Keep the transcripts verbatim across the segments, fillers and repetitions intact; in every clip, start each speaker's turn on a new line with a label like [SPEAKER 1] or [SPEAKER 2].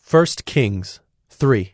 [SPEAKER 1] First Kings three.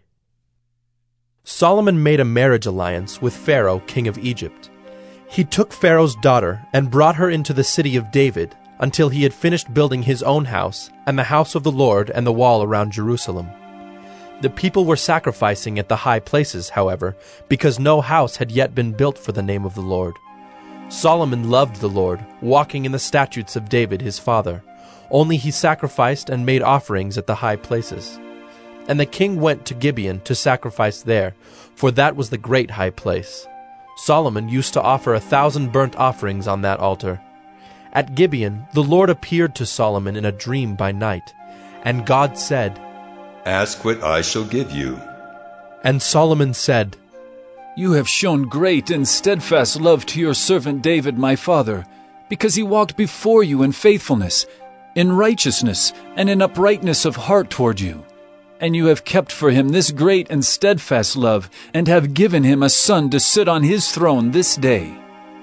[SPEAKER 1] Solomon made a marriage alliance with Pharaoh, king of Egypt. He took Pharaoh's daughter and brought her into the city of David until he had finished building his own house and the house of the Lord and the wall around Jerusalem. The people were sacrificing at the high places, however, because no house had yet been built for the name of the Lord. Solomon loved the Lord, walking in the statutes of David his father. Only he sacrificed and made offerings at the high places. And the king went to Gibeon to sacrifice there, for that was the great high place. Solomon used to offer a thousand burnt offerings on that altar. At Gibeon the Lord appeared to Solomon in a dream by night, and God said,
[SPEAKER 2] "Ask what I shall give you."
[SPEAKER 1] And Solomon said,
[SPEAKER 3] "You have shown great and steadfast love to your servant David my father, because he walked before you in faithfulness, in righteousness, and in uprightness of heart toward you. And you have kept for him this great and steadfast love, and have given him a son to sit on his throne this day.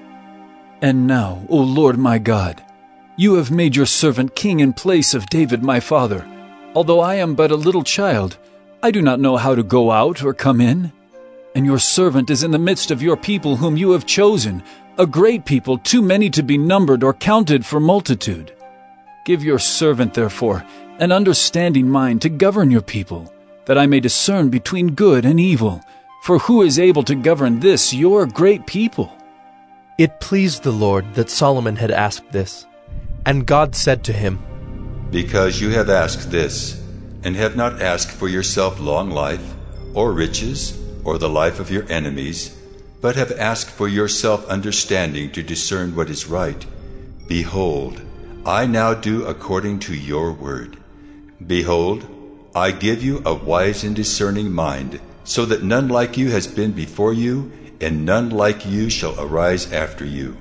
[SPEAKER 3] And now, O Lord my God, you have made your servant king in place of David my father. Although I am but a little child, I do not know how to go out or come in. And your servant is in the midst of your people whom you have chosen, a great people, too many to be numbered or counted for multitude. Give your servant, therefore, an understanding mind to govern your people, that I may discern between good and evil. For who is able to govern this, your great people?"
[SPEAKER 1] It pleased the Lord that Solomon had asked this. And God said to him,
[SPEAKER 2] "Because you have asked this, and have not asked for yourself long life, or riches, or the life of your enemies, but have asked for yourself understanding to discern what is right, behold, I now do according to your word. Behold, I give you a wise and discerning mind, so that none like you has been before you, and none like you shall arise after you.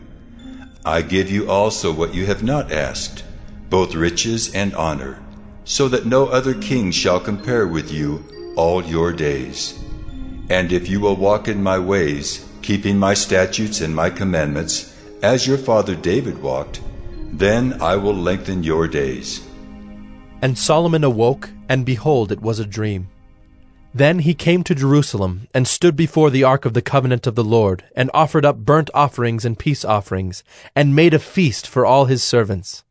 [SPEAKER 2] I give you also what you have not asked, both riches and honor, so that no other king shall compare with you all your days. And if you will walk in my ways, keeping my statutes and my commandments, as your father David walked, then I will lengthen your days."
[SPEAKER 1] And Solomon awoke, and behold, it was a dream. Then he came to Jerusalem, and stood before the ark of the covenant of the Lord, and offered up burnt offerings and peace offerings, and made a feast for all his servants.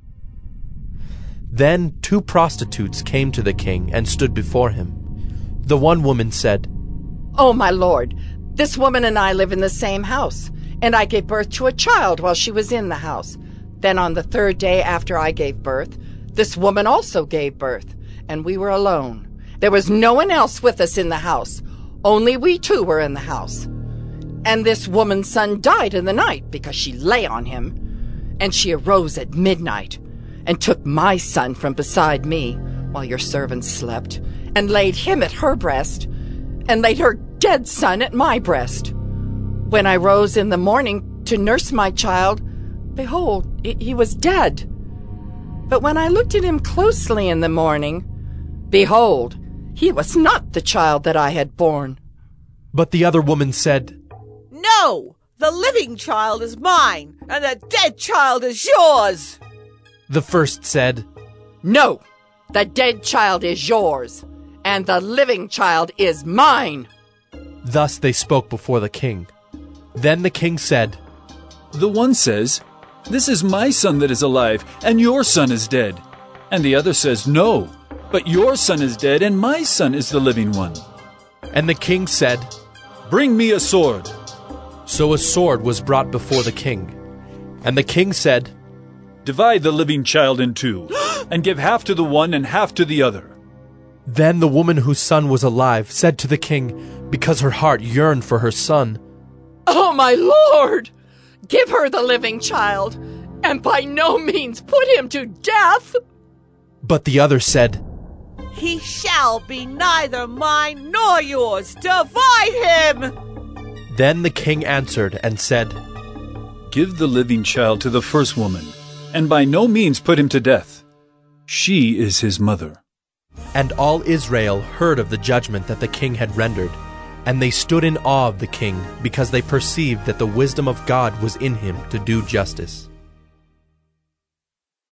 [SPEAKER 1] Then two prostitutes came to the king, and stood before him. The one woman said,
[SPEAKER 4] "Oh, my lord, this woman and I live in the same house, and I gave birth to a child while she was in the house. Then on the third day after I gave birth, this woman also gave birth, and we were alone. There was no one else with us in the house. Only we two were in the house. And this woman's son died in the night because she lay on him. And she arose at midnight and took my son from beside me while your servant slept, and laid him at her breast, and laid her dead son at my breast. When I rose in the morning to nurse my child, behold, he was dead. But when I looked at him closely in the morning, behold, he was not the child that I had borne."
[SPEAKER 1] But the other woman said,
[SPEAKER 5] "No, the living child is mine, and the dead child is yours."
[SPEAKER 1] The first said,
[SPEAKER 4] "No, the dead child is yours, and the living child is mine."
[SPEAKER 1] Thus they spoke before the king. Then the king said,
[SPEAKER 3] The one says, "This is my son that is alive, and your son is dead." And the other says, "No, but your son is dead, and my son is the living one."
[SPEAKER 1] And the king said,
[SPEAKER 3] "Bring me a sword."
[SPEAKER 1] So a sword was brought before the king. And the king said,
[SPEAKER 3] "Divide the living child in two, and give half to the one and half to the other."
[SPEAKER 1] Then the woman whose son was alive said to the king, because her heart yearned for her son,
[SPEAKER 4] "Oh, my lord, give her the living child, and by no means put him to death."
[SPEAKER 1] But the other said,
[SPEAKER 5] "He shall be neither mine nor yours. Divide him."
[SPEAKER 1] Then the king answered and said,
[SPEAKER 3] "Give the living child to the first woman, and by no means put him to death. She is his mother."
[SPEAKER 1] And all Israel heard of the judgment that the king had rendered, and they stood in awe of the king, because they perceived that the wisdom of God was in him to do justice.